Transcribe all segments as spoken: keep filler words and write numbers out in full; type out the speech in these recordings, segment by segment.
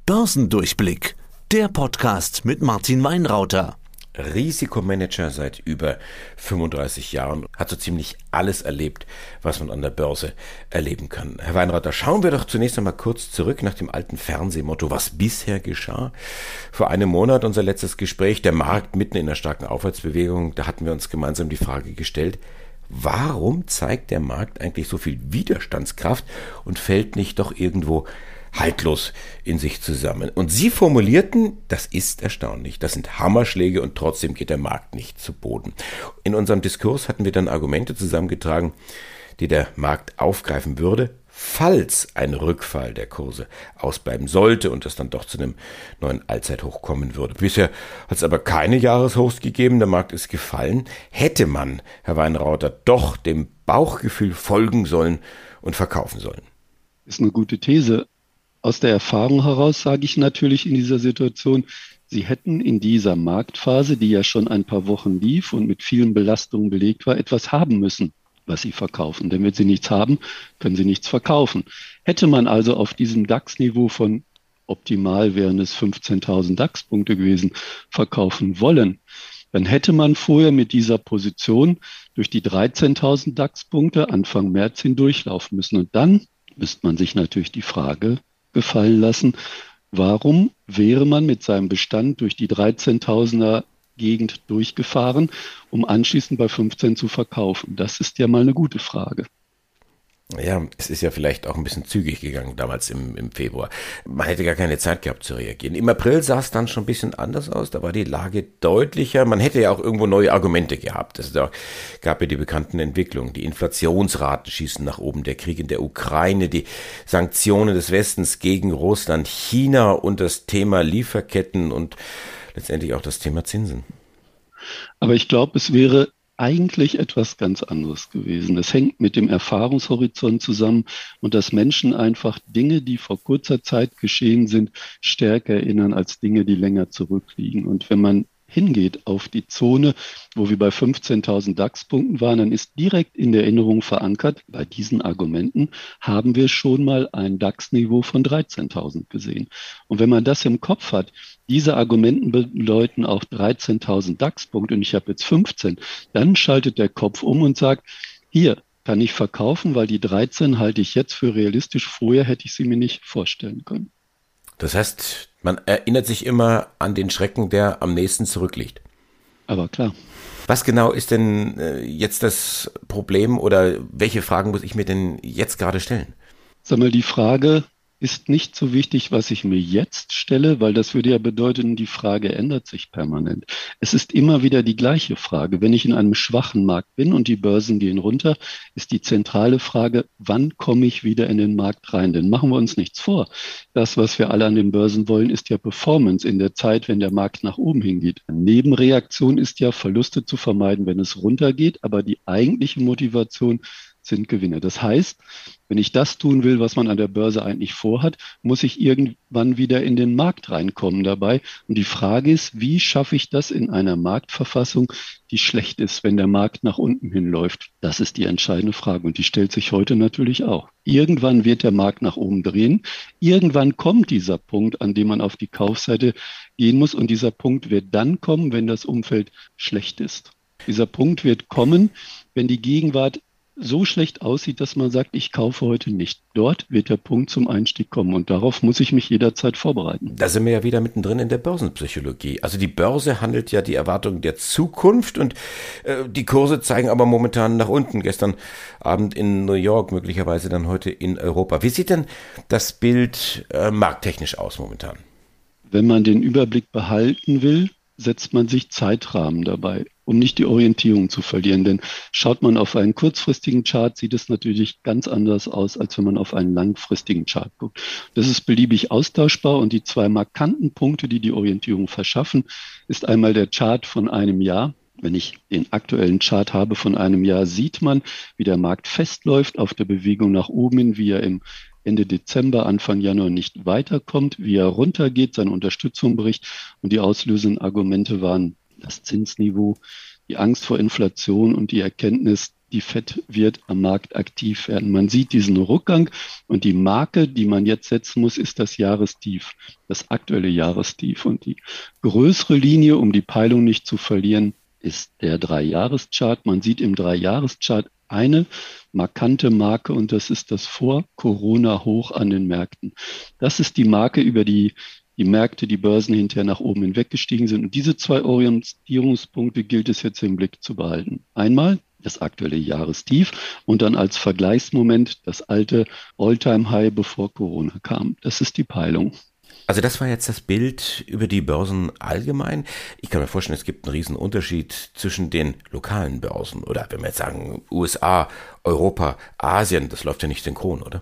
Börsendurchblick, der Podcast mit Martin Weinrauter. Risikomanager seit über fünfunddreißig Jahren, hat so ziemlich alles erlebt, was man an der Börse erleben kann. Herr Weinrauter, schauen wir doch zunächst einmal kurz zurück nach dem alten Fernsehmotto, was bisher geschah. Vor einem Monat unser letztes Gespräch, der Markt mitten in einer starken Aufwärtsbewegung, da hatten wir uns gemeinsam die Frage gestellt, warum zeigt der Markt eigentlich so viel Widerstandskraft und fällt nicht doch irgendwo haltlos in sich zusammen? Und Sie formulierten, das ist erstaunlich, das sind Hammerschläge und trotzdem geht der Markt nicht zu Boden. In unserem Diskurs hatten wir dann Argumente zusammengetragen, die der Markt aufgreifen würde, falls ein Rückfall der Kurse ausbleiben sollte und es dann doch zu einem neuen Allzeithoch kommen würde. Bisher hat es aber keine Jahreshochs gegeben, der Markt ist gefallen. Hätte man, Herr Weinrauter, doch dem Bauchgefühl folgen sollen und verkaufen sollen? Ist eine gute These. Aus der Erfahrung heraus sage ich natürlich in dieser Situation, Sie hätten in dieser Marktphase, die ja schon ein paar Wochen lief und mit vielen Belastungen belegt war, etwas haben müssen, was Sie verkaufen. Denn wenn Sie nichts haben, können Sie nichts verkaufen. Hätte man also auf diesem DAX-Niveau von optimal wären es fünfzehntausend DAX-Punkte gewesen, verkaufen wollen, dann hätte man vorher mit dieser Position durch die dreizehntausend DAX-Punkte Anfang März hindurchlaufen müssen. Und dann müsste man sich natürlich die Frage gefallen lassen, warum wäre man mit seinem Bestand durch die dreizehntausender Gegend durchgefahren, um anschließend bei fünfzehn zu verkaufen? Das ist ja mal eine gute Frage. Ja, es ist ja vielleicht auch ein bisschen zügig gegangen damals im, im Februar. Man hätte gar keine Zeit gehabt zu reagieren. Im April sah es dann schon ein bisschen anders aus, da war die Lage deutlicher. Man hätte ja auch irgendwo neue Argumente gehabt. Es gab ja die bekannten Entwicklungen. Die Inflationsraten schießen nach oben, der Krieg in der Ukraine, die Sanktionen des Westens gegen Russland, China und das Thema Lieferketten und letztendlich auch das Thema Zinsen. Aber ich glaube, es wäre eigentlich etwas ganz anderes gewesen. Es hängt mit dem Erfahrungshorizont zusammen und dass Menschen einfach Dinge, die vor kurzer Zeit geschehen sind, stärker erinnern als Dinge, die länger zurückliegen. Und wenn man hingeht auf die Zone, wo wir bei fünfzehntausend DAX-Punkten waren, dann ist direkt in der Erinnerung verankert, bei diesen Argumenten haben wir schon mal ein DAX-Niveau von dreizehntausend gesehen. Und wenn man das im Kopf hat, diese Argumenten bedeuten auch dreizehntausend DAX-Punkte und ich habe jetzt fünfzehn, dann schaltet der Kopf um und sagt, hier kann ich verkaufen, weil die dreizehn halte ich jetzt für realistisch, vorher hätte ich sie mir nicht vorstellen können. Das heißt, man erinnert sich immer an den Schrecken, der am nächsten zurückliegt. Aber klar. Was genau ist denn äh, jetzt das Problem oder welche Fragen muss ich mir denn jetzt gerade stellen? Sag mal, die Frage ist nicht so wichtig, was ich mir jetzt stelle, weil das würde ja bedeuten, die Frage ändert sich permanent. Es ist immer wieder die gleiche Frage. Wenn ich in einem schwachen Markt bin und die Börsen gehen runter, ist die zentrale Frage, wann komme ich wieder in den Markt rein? Denn machen wir uns nichts vor. Das, was wir alle an den Börsen wollen, ist ja Performance in der Zeit, wenn der Markt nach oben hingeht. Eine Nebenreaktion ist ja, Verluste zu vermeiden, wenn es runtergeht, aber die eigentliche Motivation sind Gewinne. Das heißt, wenn ich das tun will, was man an der Börse eigentlich vorhat, muss ich irgendwann wieder in den Markt reinkommen dabei. Und die Frage ist, wie schaffe ich das in einer Marktverfassung, die schlecht ist, wenn der Markt nach unten hinläuft? Das ist die entscheidende Frage und die stellt sich heute natürlich auch. Irgendwann wird der Markt nach oben drehen. Irgendwann kommt dieser Punkt, an dem man auf die Kaufseite gehen muss. Und dieser Punkt wird dann kommen, wenn das Umfeld schlecht ist. Dieser Punkt wird kommen, wenn die Gegenwart so schlecht aussieht, dass man sagt, ich kaufe heute nicht. Dort wird der Punkt zum Einstieg kommen und darauf muss ich mich jederzeit vorbereiten. Da sind wir ja wieder mittendrin in der Börsenpsychologie. Also die Börse handelt ja die Erwartungen der Zukunft und äh, die Kurse zeigen aber momentan nach unten. Gestern Abend in New York, möglicherweise dann heute in Europa. Wie sieht denn das Bild äh, markttechnisch aus momentan? Wenn man den Überblick behalten will, setzt man sich Zeitrahmen dabei, um nicht die Orientierung zu verlieren. Denn schaut man auf einen kurzfristigen Chart, sieht es natürlich ganz anders aus, als wenn man auf einen langfristigen Chart guckt. Das ist beliebig austauschbar und die zwei markanten Punkte, die die Orientierung verschaffen, ist einmal der Chart von einem Jahr. Wenn ich den aktuellen Chart habe von einem Jahr, sieht man, wie der Markt festläuft auf der Bewegung nach oben hin, wie er im Ende Dezember, Anfang Januar nicht weiterkommt, wie er runtergeht, seine Unterstützung bricht. Und die auslösenden Argumente waren das Zinsniveau, die Angst vor Inflation und die Erkenntnis, die Fed wird am Markt aktiv werden. Man sieht diesen Rückgang und die Marke, die man jetzt setzen muss, ist das Jahrestief, das aktuelle Jahrestief. Und die größere Linie, um die Peilung nicht zu verlieren, ist der Drei-Jahres-Chart. Man sieht im Drei-Jahres-Chart eine markante Marke und das ist das Vor-Corona-Hoch an den Märkten. Das ist die Marke, über die die Märkte, die Börsen hinterher nach oben hinweggestiegen sind. Und diese zwei Orientierungspunkte gilt es jetzt im Blick zu behalten. Einmal das aktuelle Jahrestief und dann als Vergleichsmoment das alte All-Time-High, bevor Corona kam. Das ist die Peilung. Also das war jetzt das Bild über die Börsen allgemein. Ich kann mir vorstellen, es gibt einen riesen Unterschied zwischen den lokalen Börsen oder wenn wir jetzt sagen U S A, Europa, Asien, das läuft ja nicht synchron, oder?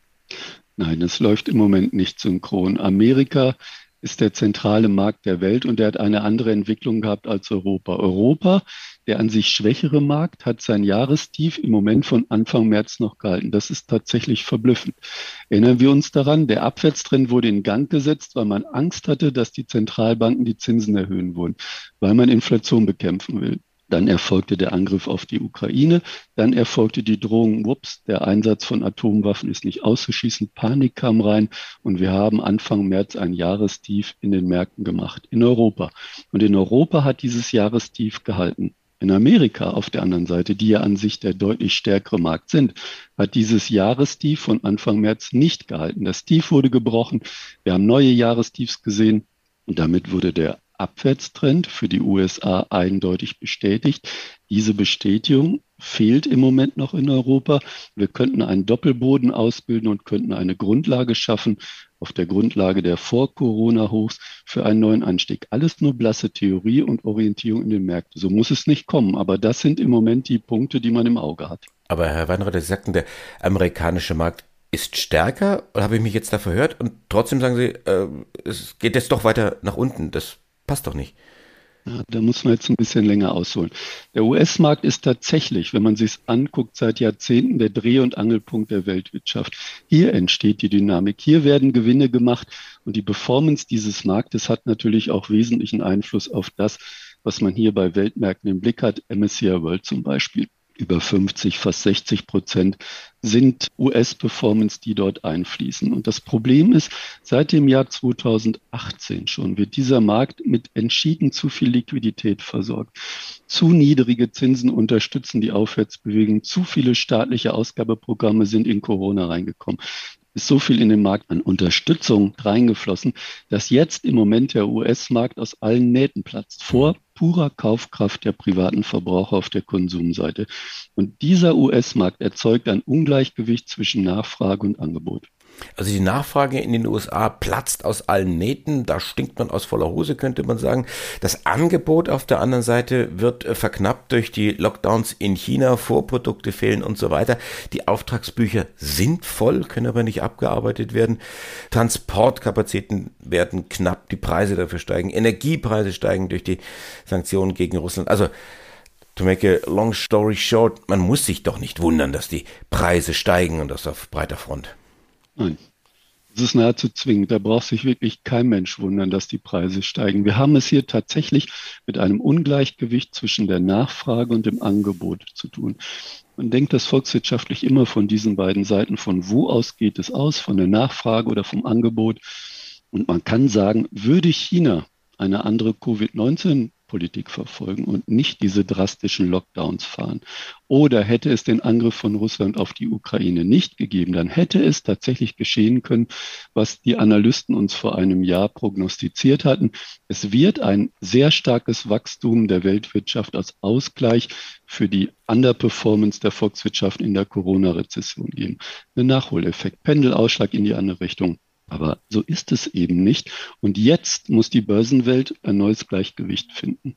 Nein, es läuft im Moment nicht synchron. Amerika ist der zentrale Markt der Welt und der hat eine andere Entwicklung gehabt als Europa. Europa, der an sich schwächere Markt, hat sein Jahrestief im Moment von Anfang März noch gehalten. Das ist tatsächlich verblüffend. Erinnern wir uns daran, der Abwärtstrend wurde in Gang gesetzt, weil man Angst hatte, dass die Zentralbanken die Zinsen erhöhen wollen, weil man Inflation bekämpfen will. Dann erfolgte der Angriff auf die Ukraine. Dann erfolgte die Drohung, ups, der Einsatz von Atomwaffen ist nicht auszuschließen. Panik kam rein und wir haben Anfang März ein Jahrestief in den Märkten gemacht, in Europa. Und in Europa hat dieses Jahrestief gehalten. In Amerika auf der anderen Seite, die ja an sich der deutlich stärkere Markt sind, hat dieses Jahrestief von Anfang März nicht gehalten. Das Tief wurde gebrochen. Wir haben neue Jahrestiefs gesehen und damit wurde der Abwärtstrend für die U S A eindeutig bestätigt. Diese Bestätigung fehlt im Moment noch in Europa. Wir könnten einen Doppelboden ausbilden und könnten eine Grundlage schaffen auf der Grundlage der Vor-Corona-Hochs für einen neuen Anstieg. Alles nur blasse Theorie und Orientierung in den Märkten. So muss es nicht kommen, aber das sind im Moment die Punkte, die man im Auge hat. Aber Herr Weinreuther, Sie sagten, der amerikanische Markt ist stärker, oder habe ich mich jetzt da verhört? Und trotzdem sagen Sie, äh, es geht jetzt doch weiter nach unten. Das passt doch nicht. Ja, da muss man jetzt ein bisschen länger ausholen. Der U S-Markt ist tatsächlich, wenn man sich es anguckt, seit Jahrzehnten der Dreh- und Angelpunkt der Weltwirtschaft. Hier entsteht die Dynamik. Hier werden Gewinne gemacht und die Performance dieses Marktes hat natürlich auch wesentlichen Einfluss auf das, was man hier bei Weltmärkten im Blick hat. M S C I World zum Beispiel. Über fünfzig, fast sechzig Prozent sind U S-Performance, die dort einfließen. Und das Problem ist, seit dem Jahr zweitausendachtzehn schon wird dieser Markt mit entschieden zu viel Liquidität versorgt. Zu niedrige Zinsen unterstützen die Aufwärtsbewegung. Zu viele staatliche Ausgabeprogramme sind in Corona reingekommen. Ist so viel in den Markt an Unterstützung reingeflossen, dass jetzt im Moment der U S-Markt aus allen Nähten platzt, vor purer Kaufkraft der privaten Verbraucher auf der Konsumseite. Und dieser U S-Markt erzeugt ein Ungleichgewicht zwischen Nachfrage und Angebot. Also die Nachfrage in den U S A platzt aus allen Nähten, da stinkt man aus voller Hose, könnte man sagen. Das Angebot auf der anderen Seite wird äh, verknappt durch die Lockdowns in China, Vorprodukte fehlen und so weiter. Die Auftragsbücher sind voll, können aber nicht abgearbeitet werden. Transportkapazitäten werden knapp, die Preise dafür steigen, Energiepreise steigen durch die Sanktionen gegen Russland. Also to make a long story short, man muss sich doch nicht wundern, dass die Preise steigen und das auf breiter Front. Nein, das ist nahezu zwingend. Da braucht sich wirklich kein Mensch wundern, dass die Preise steigen. Wir haben es hier tatsächlich mit einem Ungleichgewicht zwischen der Nachfrage und dem Angebot zu tun. Man denkt das volkswirtschaftlich immer von diesen beiden Seiten. Von wo aus geht es aus? Von der Nachfrage oder vom Angebot? Und man kann sagen, würde China eine andere Covid neunzehn Politik verfolgen und nicht diese drastischen Lockdowns fahren. Oder hätte es den Angriff von Russland auf die Ukraine nicht gegeben, dann hätte es tatsächlich geschehen können, was die Analysten uns vor einem Jahr prognostiziert hatten. Es wird ein sehr starkes Wachstum der Weltwirtschaft als Ausgleich für die Underperformance der Volkswirtschaft in der Corona-Rezession geben. Ein Nachholeffekt, Pendelausschlag in die andere Richtung. Aber so ist es eben nicht. Und jetzt muss die Börsenwelt ein neues Gleichgewicht finden.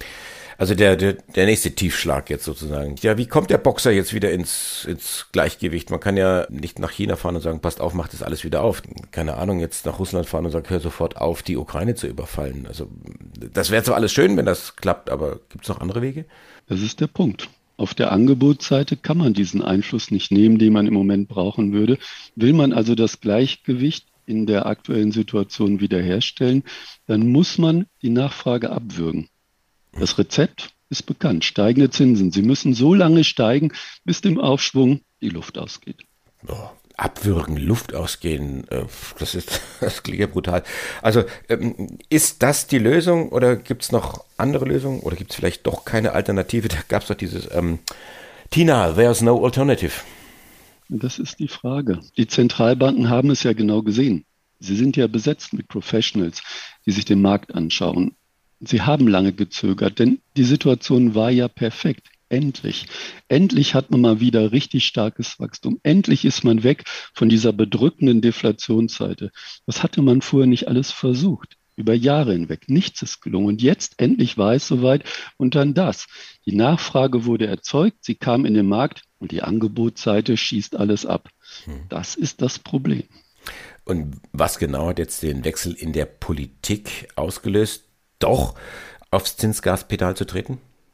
Also der, der, der nächste Tiefschlag jetzt sozusagen. Ja, wie kommt der Boxer jetzt wieder ins, ins Gleichgewicht? Man kann ja nicht nach China fahren und sagen, passt auf, macht das alles wieder auf. Keine Ahnung, jetzt nach Russland fahren und sagen, hör sofort auf, die Ukraine zu überfallen. Also das wäre zwar alles schön, wenn das klappt, aber gibt es noch andere Wege? Das ist der Punkt. Auf der Angebotsseite kann man diesen Einfluss nicht nehmen, den man im Moment brauchen würde. Will man also das Gleichgewicht in der aktuellen Situation wiederherstellen, dann muss man die Nachfrage abwürgen. Das Rezept ist bekannt. Steigende Zinsen. Sie müssen so lange steigen, bis dem Aufschwung die Luft ausgeht. Boah. Abwürgen, Luft ausgehen, das ist, das klingt ja brutal. Also ist das die Lösung oder gibt es noch andere Lösungen oder gibt es vielleicht doch keine Alternative? Da gab es doch dieses ähm, Tina, there's no alternative. Das ist die Frage. Die Zentralbanken haben es ja genau gesehen. Sie sind ja besetzt mit Professionals, die sich den Markt anschauen. Sie haben lange gezögert, denn die Situation war ja perfekt. Endlich. Endlich hat man mal wieder richtig starkes Wachstum. Endlich ist man weg von dieser bedrückenden Deflationsseite. Das hatte man vorher nicht alles versucht. Über Jahre hinweg. Nichts ist gelungen. Und jetzt endlich war es soweit. Und dann das. Die Nachfrage wurde erzeugt. Sie kam in den Markt und die Angebotsseite schießt alles ab. Das ist das Problem. Und was genau hat jetzt den Wechsel in der Politik ausgelöst, doch aufs Zinsgaspedal zu treten?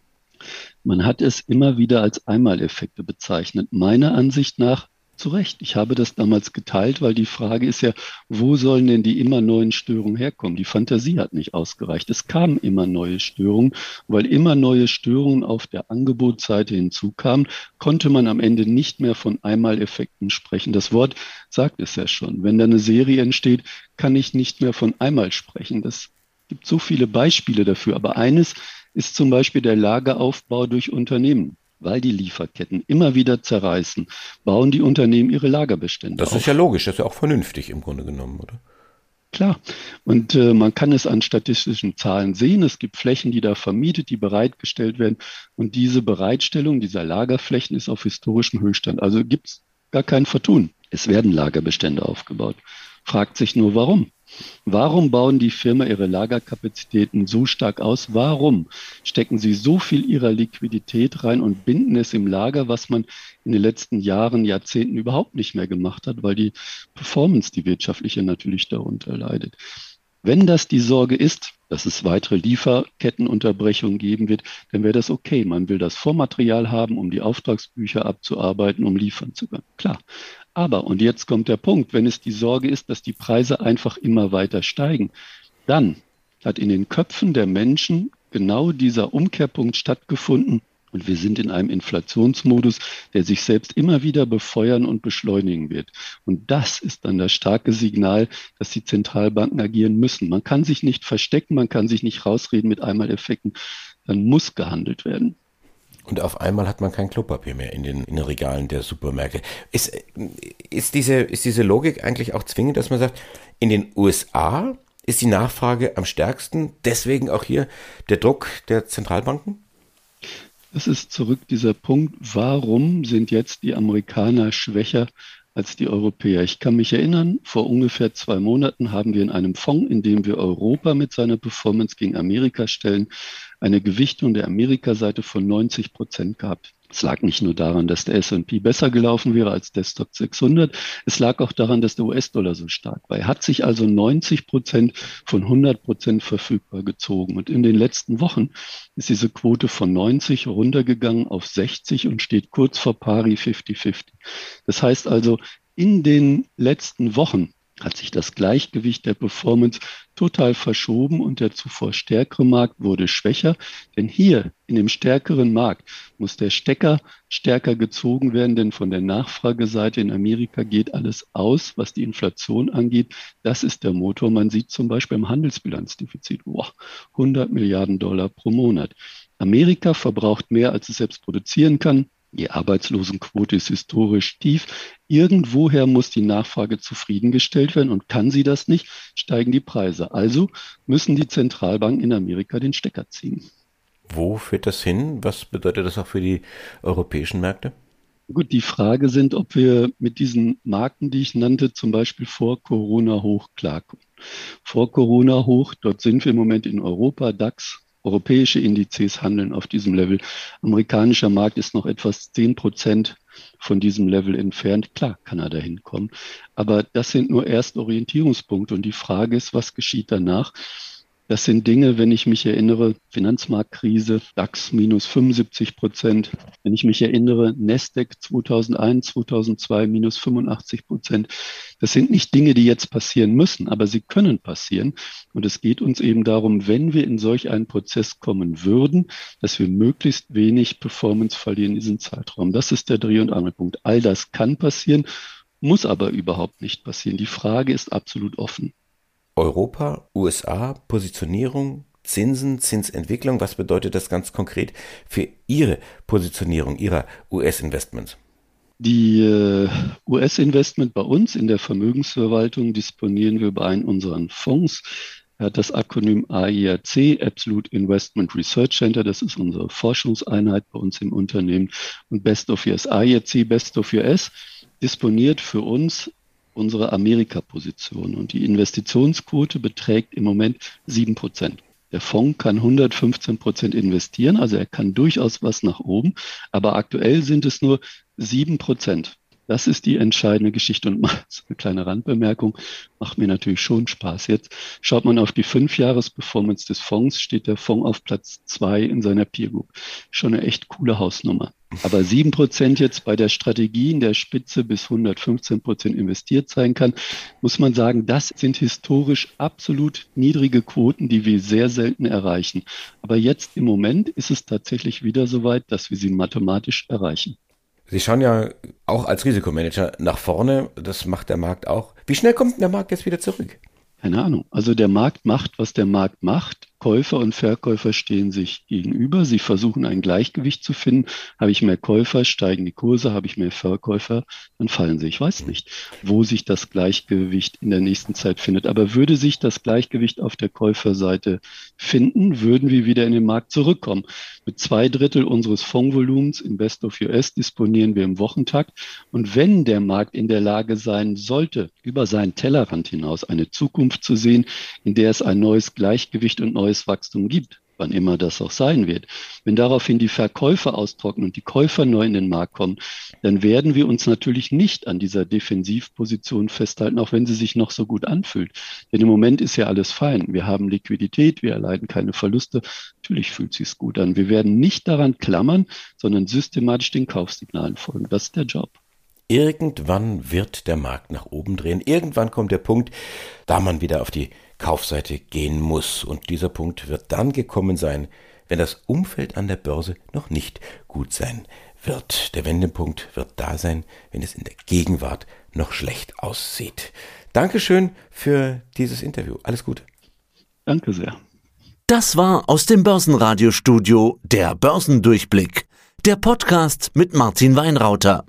Man hat es immer wieder als Einmaleffekte bezeichnet. Meiner Ansicht nach zu Recht. Ich habe das damals geteilt, weil die Frage ist ja, wo sollen denn die immer neuen Störungen herkommen? Die Fantasie hat nicht ausgereicht. Es kamen immer neue Störungen. Weil immer neue Störungen auf der Angebotsseite hinzukamen, konnte man am Ende nicht mehr von Einmaleffekten sprechen. Das Wort sagt es ja schon. Wenn da eine Serie entsteht, kann ich nicht mehr von einmal sprechen. Das gibt so viele Beispiele dafür. Aber eines ist zum Beispiel der Lageraufbau durch Unternehmen. Weil die Lieferketten immer wieder zerreißen, bauen die Unternehmen ihre Lagerbestände auf. Das ist ja logisch, das ist ja auch vernünftig im Grunde genommen, oder? Klar. Und äh, man kann es an statistischen Zahlen sehen. Es gibt Flächen, die da vermietet, die bereitgestellt werden. Und diese Bereitstellung dieser Lagerflächen ist auf historischem Höchststand. Also gibt es gar kein Vertun. Es werden Lagerbestände aufgebaut. Fragt sich nur, warum? Warum bauen die Firmen ihre Lagerkapazitäten so stark aus? Warum stecken sie so viel ihrer Liquidität rein und binden es im Lager, was man in den letzten Jahren, Jahrzehnten überhaupt nicht mehr gemacht hat, weil die Performance, die wirtschaftliche, natürlich darunter leidet. Wenn das die Sorge ist, dass es weitere Lieferkettenunterbrechungen geben wird, dann wäre das okay. Man will das Vormaterial haben, um die Auftragsbücher abzuarbeiten, um liefern zu können. Klar. Aber, und jetzt kommt der Punkt, wenn es die Sorge ist, dass die Preise einfach immer weiter steigen, dann hat in den Köpfen der Menschen genau dieser Umkehrpunkt stattgefunden. Und wir sind in einem Inflationsmodus, der sich selbst immer wieder befeuern und beschleunigen wird. Und das ist dann das starke Signal, dass die Zentralbanken agieren müssen. Man kann sich nicht verstecken, man kann sich nicht rausreden mit Einmaleffekten. Dann muss gehandelt werden. Und auf einmal hat man kein Klopapier mehr in den, in den Regalen der Supermärkte. Ist, ist, diese, ist diese Logik eigentlich auch zwingend, dass man sagt, in den U S A ist die Nachfrage am stärksten, deswegen auch hier der Druck der Zentralbanken? Das ist zurück dieser Punkt, warum sind jetzt die Amerikaner schwächer als die Europäer? Ich kann mich erinnern, vor ungefähr zwei Monaten haben wir in einem Fonds, in dem wir Europa mit seiner Performance gegen Amerika stellen, eine Gewichtung der Amerika-Seite von neunzig Prozent gehabt. Es lag nicht nur daran, dass der S und P besser gelaufen wäre als der Stoxx sechshundert, es lag auch daran, dass der U S-Dollar so stark war. Er hat sich also neunzig Prozent von hundert Prozent verfügbar gezogen. Und in den letzten Wochen ist diese Quote von neunzig runtergegangen auf sechzig und steht kurz vor pari fünfzig fünfzig. Das heißt also, in den letzten Wochen hat sich das Gleichgewicht der Performance total verschoben und der zuvor stärkere Markt wurde schwächer. Denn hier in dem stärkeren Markt muss der Stecker stärker gezogen werden, denn von der Nachfrageseite in Amerika geht alles aus, was die Inflation angeht. Das ist der Motor. Man sieht zum Beispiel im Handelsbilanzdefizit, wow, hundert Milliarden Dollar pro Monat. Amerika verbraucht mehr, als es selbst produzieren kann. Die Arbeitslosenquote ist historisch tief. Irgendwoher muss die Nachfrage zufriedengestellt werden und kann sie das nicht, steigen die Preise. Also müssen die Zentralbanken in Amerika den Stecker ziehen. Wo führt das hin? Was bedeutet das auch für die europäischen Märkte? Gut, die Frage sind, ob wir mit diesen Marken, die ich nannte, zum Beispiel vor Corona hoch klarkommen. Vor Corona hoch, dort sind wir im Moment in Europa, DAX. Europäische Indizes handeln auf diesem Level. Amerikanischer Markt ist noch etwas zehn Prozent von diesem Level entfernt. Klar kann er dahin kommen. Aber das sind nur erste Orientierungspunkte. Und die Frage ist, was geschieht danach? Das sind Dinge, wenn ich mich erinnere, Finanzmarktkrise, DAX minus fünfundsiebzig Prozent. Wenn ich mich erinnere, Nasdaq zweitausendeins, zweitausendzwei minus fünfundachtzig Prozent. Das sind nicht Dinge, die jetzt passieren müssen, aber sie können passieren. Und es geht uns eben darum, wenn wir in solch einen Prozess kommen würden, dass wir möglichst wenig Performance verlieren in diesem Zeitraum. Das ist der Dreh- und Angelpunkt. All das kann passieren, muss aber überhaupt nicht passieren. Die Frage ist absolut offen. Europa, U S A, Positionierung, Zinsen, Zinsentwicklung, was bedeutet das ganz konkret für Ihre Positionierung, Ihrer U S-Investments? Die äh, U S-Investment bei uns in der Vermögensverwaltung disponieren wir über einen unserer Fonds. Er hat das Akronym A I R C, Absolute Investment Research Center. Das ist unsere Forschungseinheit bei uns im Unternehmen. Und Best of U S, A I R C, Best of U S, disponiert für uns unsere Amerika-Position. Und die Investitionsquote beträgt im Moment sieben Prozent. Der Fonds kann hundertfünfzehn Prozent investieren, also er kann durchaus was nach oben, aber aktuell sind es nur sieben Prozent. Das ist die entscheidende Geschichte. Und mal so eine kleine Randbemerkung, macht mir natürlich schon Spaß. Jetzt schaut man auf die Fünfjahres-Performance des Fonds, steht der Fonds auf Platz zwei in seiner Peer Group. Schon eine echt coole Hausnummer. Aber sieben Prozent jetzt bei der Strategie in der Spitze bis hundertfünfzehn Prozent investiert sein kann, muss man sagen, das sind historisch absolut niedrige Quoten, die wir sehr selten erreichen. Aber jetzt im Moment ist es tatsächlich wieder so weit, dass wir sie mathematisch erreichen. Sie schauen ja auch als Risikomanager nach vorne, das macht der Markt auch. Wie schnell kommt denn der Markt jetzt wieder zurück? Keine Ahnung. Also der Markt macht, was der Markt macht. Käufer und Verkäufer stehen sich gegenüber. Sie versuchen ein Gleichgewicht zu finden. Habe ich mehr Käufer, steigen die Kurse. Habe ich mehr Verkäufer, dann fallen sie. Ich weiß nicht, wo sich das Gleichgewicht in der nächsten Zeit findet. Aber würde sich das Gleichgewicht auf der Käuferseite finden, würden wir wieder in den Markt zurückkommen. Mit zwei Drittel unseres Fondsvolumens in Best of U S disponieren wir im Wochentakt. Und wenn der Markt in der Lage sein sollte, über seinen Tellerrand hinaus eine Zukunft zu sehen, in der es ein neues Gleichgewicht und neues Wachstum gibt, wann immer das auch sein wird. Wenn daraufhin die Verkäufer austrocknen und die Käufer neu in den Markt kommen, dann werden wir uns natürlich nicht an dieser Defensivposition festhalten, auch wenn sie sich noch so gut anfühlt. Denn im Moment ist ja alles fein. Wir haben Liquidität, wir erleiden keine Verluste. Natürlich fühlt es sich gut an. Wir werden nicht daran klammern, sondern systematisch den Kaufsignalen folgen. Das ist der Job. Irgendwann wird der Markt nach oben drehen. Irgendwann kommt der Punkt, da man wieder auf die Kaufseite gehen muss. Und dieser Punkt wird dann gekommen sein, wenn das Umfeld an der Börse noch nicht gut sein wird. Der Wendepunkt wird da sein, wenn es in der Gegenwart noch schlecht aussieht. Dankeschön für dieses Interview. Alles Gute. Danke sehr. Das war aus dem Börsenradiostudio der Börsendurchblick, der Podcast mit Martin Weinrauter.